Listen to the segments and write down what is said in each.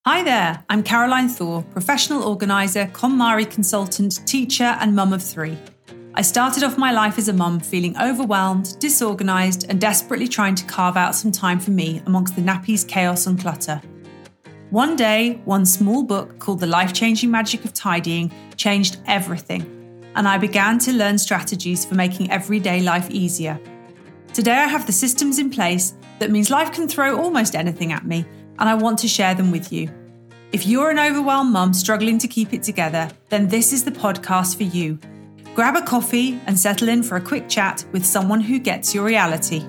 Hi there, I'm Caroline Thor, professional organiser, KonMari consultant, teacher and mum of 3. I started off my life as a mum feeling overwhelmed, disorganised and desperately trying to carve out some time for me amongst the nappies, chaos and clutter. One day, one small book called The Life-Changing Magic of Tidying changed everything, and I began to learn strategies for making everyday life easier. Today I have the systems in place that means life can throw almost anything at me, and I want to share them with you. If you're an overwhelmed mum struggling to keep it together, then this is the podcast for you. Grab a coffee and settle in for a quick chat with someone who gets your reality.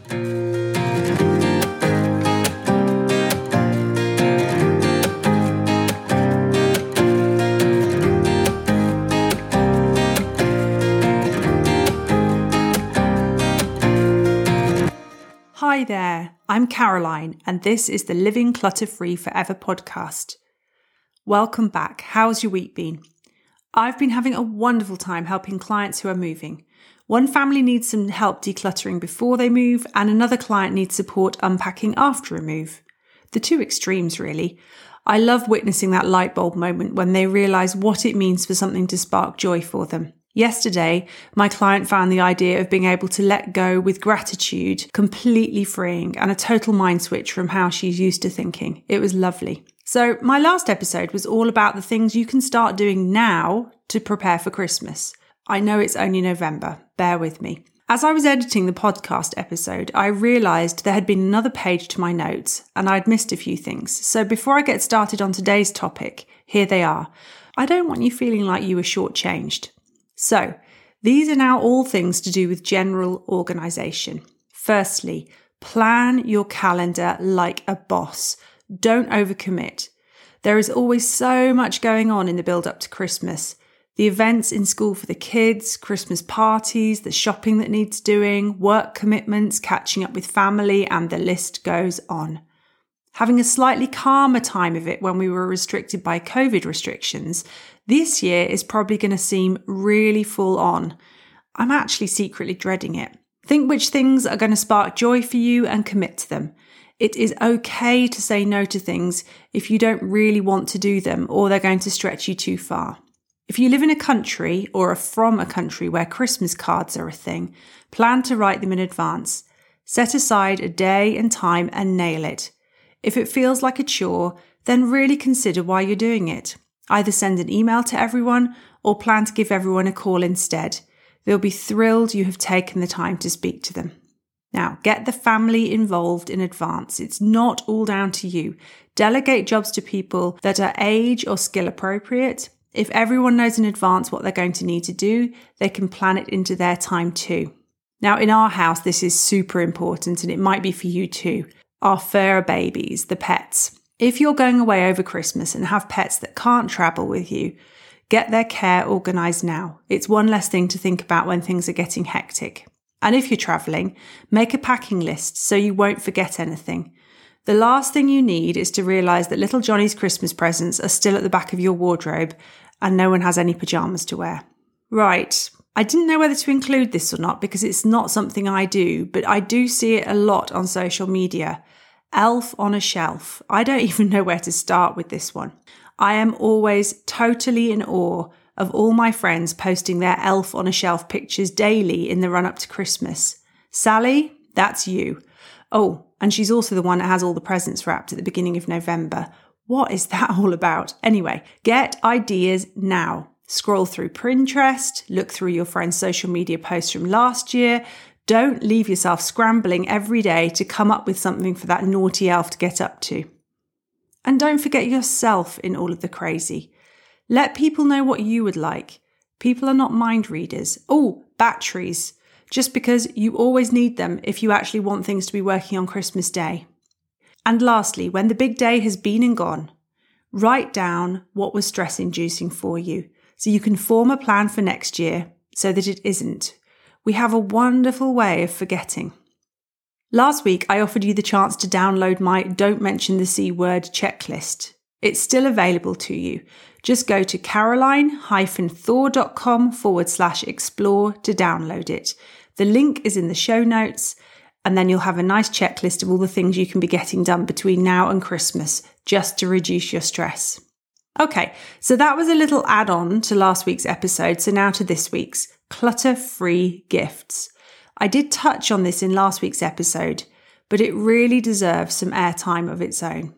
Hi there, I'm Caroline, and this is the Living Clutter-Free Forever podcast. Welcome back. How's your week been? I've been having a wonderful time helping clients who are moving. One family needs some help decluttering before they move, and another client needs support unpacking after a move. The two extremes, really. I love witnessing that light bulb moment when they realise what it means for something to spark joy for them. Yesterday, my client found the idea of being able to let go with gratitude completely freeing and a total mind switch from how she's used to thinking. It was lovely. So my last episode was all about the things you can start doing now to prepare for Christmas. I know it's only November. Bear with me. As I was editing the podcast episode, I realised there had been another page to my notes and I'd missed a few things. So before I get started on today's topic, here they are. I don't want you feeling like you were shortchanged. So, these are now all things to do with general organisation. Firstly, plan your calendar like a boss. Don't overcommit. There is always so much going on in the build-up to Christmas. The events in school for the kids, Christmas parties, the shopping that needs doing, work commitments, catching up with family, and the list goes on. Having a slightly calmer time of it when we were restricted by COVID restrictions, this year is probably going to seem really full on. I'm actually secretly dreading it. Think which things are going to spark joy for you and commit to them. It is okay to say no to things if you don't really want to do them or they're going to stretch you too far. If you live in a country or are from a country where Christmas cards are a thing, plan to write them in advance. Set aside a day and time and nail it. If it feels like a chore, then really consider why you're doing it. Either send an email to everyone or plan to give everyone a call instead. They'll be thrilled you have taken the time to speak to them. Now, get the family involved in advance. It's not all down to you. Delegate jobs to people that are age or skill appropriate. If everyone knows in advance what they're going to need to do, they can plan it into their time too. Now, in our house, this is super important and it might be for you too. Our fur babies, the pets. If you're going away over Christmas and have pets that can't travel with you, get their care organised now. It's one less thing to think about when things are getting hectic. And if you're travelling, make a packing list so you won't forget anything. The last thing you need is to realise that little Johnny's Christmas presents are still at the back of your wardrobe and no one has any pyjamas to wear. Right. I didn't know whether to include this or not because it's not something I do, but I do see it a lot on social media. Elf on a shelf. I don't even know where to start with this one. I am always totally in awe of all my friends posting their elf on a shelf pictures daily in the run-up to Christmas. Sally, that's you. Oh, and she's also the one that has all the presents wrapped at the beginning of November. What is that all about? Anyway, get ideas now. Scroll through Pinterest, look through your friends' social media posts from last year. Don't leave yourself scrambling every day to come up with something for that naughty elf to get up to. And don't forget yourself in all of the crazy. Let people know what you would like. People are not mind readers. Oh, batteries. Just because you always need them if you actually want things to be working on Christmas Day. And lastly, when the big day has been and gone, write down what was stress-inducing for you so you can form a plan for next year so that it isn't. We have a wonderful way of forgetting. Last week, I offered you the chance to download my Don't Mention the C Word checklist. It's still available to you. Just go to caroline-thor.com/explore to download it. The link is in the show notes. and then you'll have a nice checklist of all the things you can be getting done between now and Christmas, just to reduce your stress. Okay, so that was a little add-on to last week's episode, so now to this week's, clutter-free gifts. I did touch on this in last week's episode, but it really deserves some airtime of its own.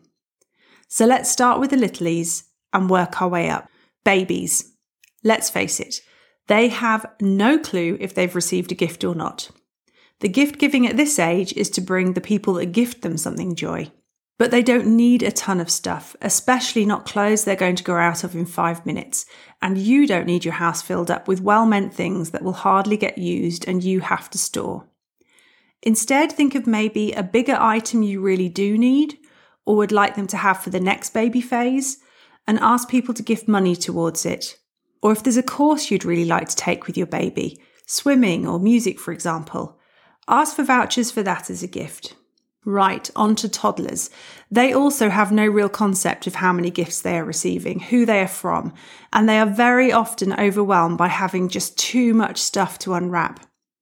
So let's start with the littlies and work our way up. Babies. Let's face it, they have no clue if they've received a gift or not. The gift giving at this age is to bring the people that gift them something joy. But they don't need a ton of stuff, especially not clothes they're going to grow out of in 5 minutes. And you don't need your house filled up with well-meant things that will hardly get used and you have to store. Instead, think of maybe a bigger item you really do need or would like them to have for the next baby phase, and ask people to gift money towards it. Or if there's a course you'd really like to take with your baby, swimming or music, for example, ask for vouchers for that as a gift. Right, on to toddlers. They also have no real concept of how many gifts they are receiving, who they are from, and they are very often overwhelmed by having just too much stuff to unwrap.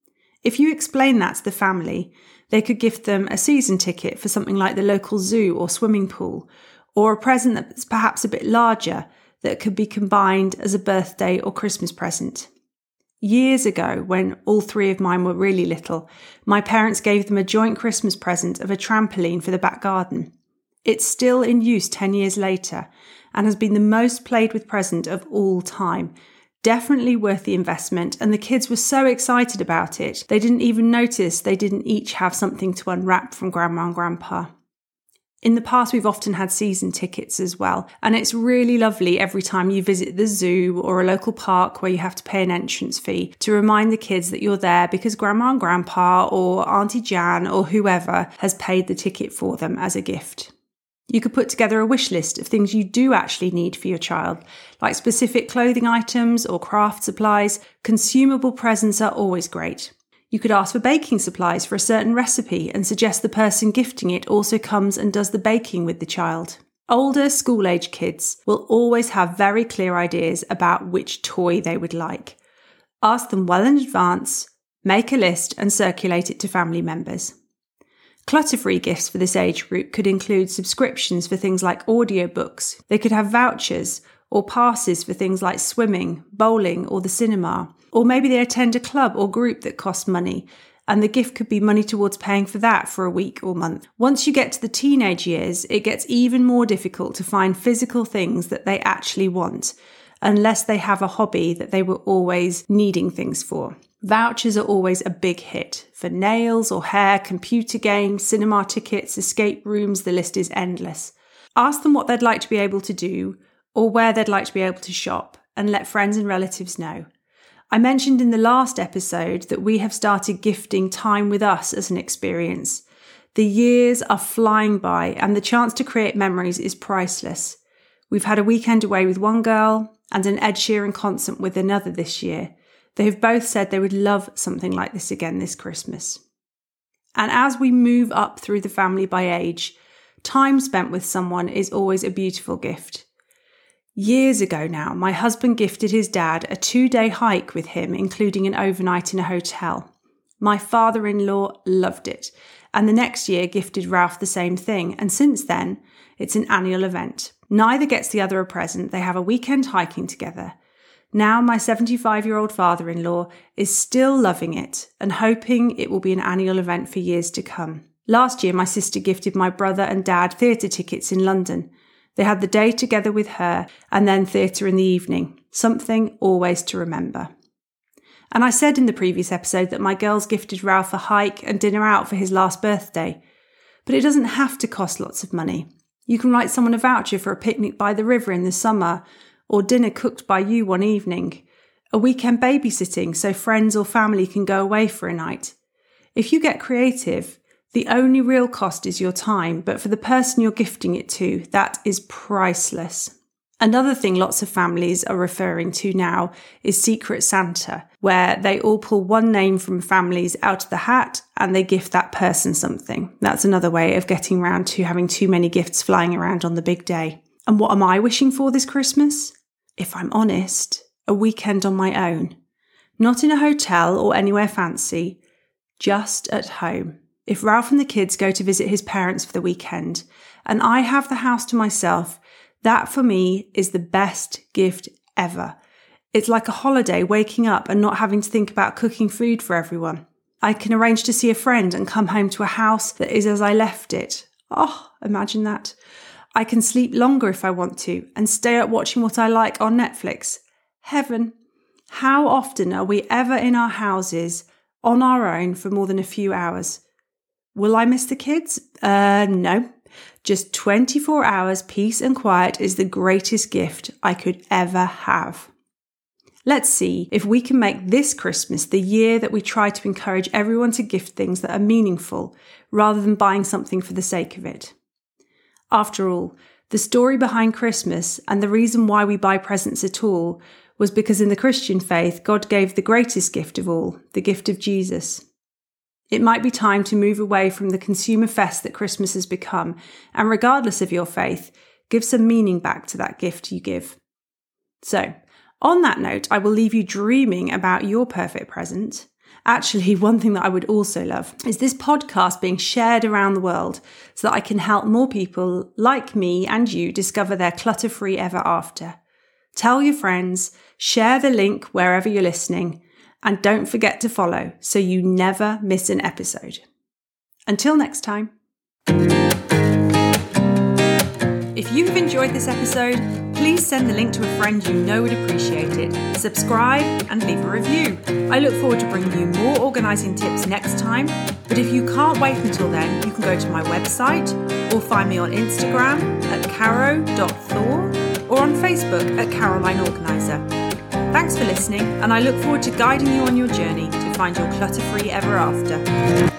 If you explain that to the family, they could gift them a season ticket for something like the local zoo or swimming pool, or a present that's perhaps a bit larger that could be combined as a birthday or Christmas present. Years ago, when all 3 of mine were really little, my parents gave them a joint Christmas present of a trampoline for the back garden. It's still in use 10 years later and has been the most played with present of all time. Definitely worth the investment, and the kids were so excited about it, they didn't even notice they didn't each have something to unwrap from Grandma and Grandpa. In the past, we've often had season tickets as well, and it's really lovely every time you visit the zoo or a local park where you have to pay an entrance fee to remind the kids that you're there because Grandma and Grandpa or Auntie Jan or whoever has paid the ticket for them as a gift. You could put together a wish list of things you do actually need for your child, like specific clothing items or craft supplies. Consumable presents are always great. You could ask for baking supplies for a certain recipe and suggest the person gifting it also comes and does the baking with the child. Older school-age kids will always have very clear ideas about which toy they would like. Ask them well in advance, make a list and circulate it to family members. Clutter-free gifts for this age group could include subscriptions for things like audiobooks. They could have vouchers or passes for things like swimming, bowling or the cinema. Or maybe they attend a club or group that costs money, and the gift could be money towards paying for that for a week or month. Once you get to the teenage years, it gets even more difficult to find physical things that they actually want, unless they have a hobby that they were always needing things for. Vouchers are always a big hit for nails or hair, computer games, cinema tickets, escape rooms, the list is endless. Ask them what they'd like to be able to do or where they'd like to be able to shop, and let friends and relatives know. I mentioned in the last episode that we have started gifting time with us as an experience. The years are flying by and the chance to create memories is priceless. We've had a weekend away with one girl and an Ed Sheeran concert with another this year. They have both said they would love something like this again this Christmas. And as we move up through the family by age, time spent with someone is always a beautiful gift. Years ago now, my husband gifted his dad a 2-day hike with him, including an overnight in a hotel. My father-in-law loved it, and the next year gifted Ralph the same thing, and since then, it's an annual event. Neither gets the other a present, they have a weekend hiking together. Now my 75-year-old father-in-law is still loving it and hoping it will be an annual event for years to come. Last year, my sister gifted my brother and dad theatre tickets in London. They had the day together with her and then theatre in the evening, something always to remember. And I said in the previous episode that my girls gifted Ralph a hike and dinner out for his last birthday. But it doesn't have to cost lots of money. You can write someone a voucher for a picnic by the river in the summer, or dinner cooked by you one evening, a weekend babysitting so friends or family can go away for a night. If you get creative, the only real cost is your time, but for the person you're gifting it to, that is priceless. Another thing lots of families are referring to now is Secret Santa, where they all pull one name from families out of the hat and they gift that person something. That's another way of getting around to having too many gifts flying around on the big day. And what am I wishing for this Christmas? If I'm honest, a weekend on my own. Not in a hotel or anywhere fancy, just at home. if Ralph and the kids go to visit his parents for the weekend and I have the house to myself, that for me is the best gift ever. It's like a holiday, waking up and not having to think about cooking food for everyone. I can arrange to see a friend and come home to a house that is as I left it. Oh, imagine that. I can sleep longer if I want to and stay up watching what I like on Netflix. Heaven. How often are we ever in our houses on our own for more than a few hours? Will I miss the kids? No. Just 24 hours peace and quiet is the greatest gift I could ever have. Let's see if we can make this Christmas the year that we try to encourage everyone to gift things that are meaningful rather than buying something for the sake of it. After all, the story behind Christmas and the reason why we buy presents at all was because in the Christian faith, God gave the greatest gift of all, the gift of Jesus. It might be time to move away from the consumer fest that Christmas has become, and regardless of your faith, give some meaning back to that gift you give. So, on that note, I will leave you dreaming about your perfect present. Actually, one thing that I would also love is this podcast being shared around the world so that I can help more people like me and you discover their clutter-free ever after. Tell your friends, share the link wherever you're listening, and don't forget to follow so you never miss an episode. Until next time. If you have enjoyed this episode, please send the link to a friend you know would appreciate it. Subscribe and leave a review. I look forward to bringing you more organising tips next time, but if you can't wait until then, you can go to my website or find me on Instagram at caro.thor or on Facebook at Caroline Organiser. Thanks for listening, and I look forward to guiding you on your journey to find your clutter-free ever after.